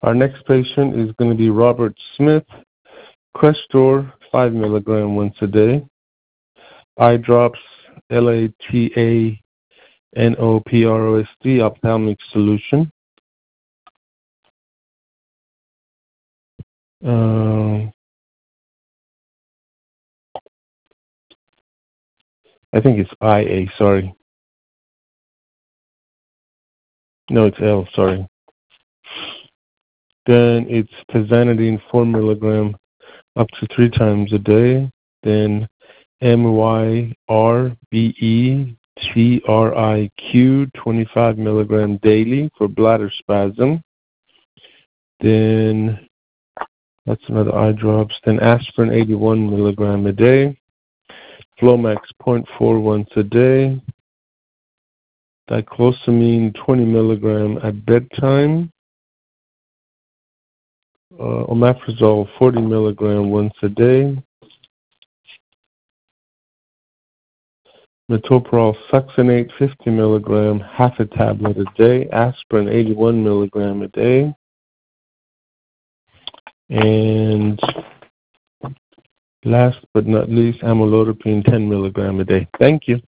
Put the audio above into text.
Our next patient is going to be Robert Smith. Crestor, 5 milligram once a day. Eye drops, LATANOPROSD, ophthalmic solution. I think it's IA, sorry. No, it's L, sorry. Then it's tizanidine, 4 milligram, up to 3 times a day. Then MYRBETRIQ, 25 milligram daily for bladder spasm. Then that's another eye drops. Then aspirin, 81 milligram a day. Flomax, 0.4 once a day. Diclosamine, 20 milligram at bedtime. Omeprazole, 40 milligram once a day. Metoprolol succinate, 50 milligram, half a tablet a day. Aspirin, 81 milligram a day. And last but not least, amlodipine, 10 milligram a day. Thank you.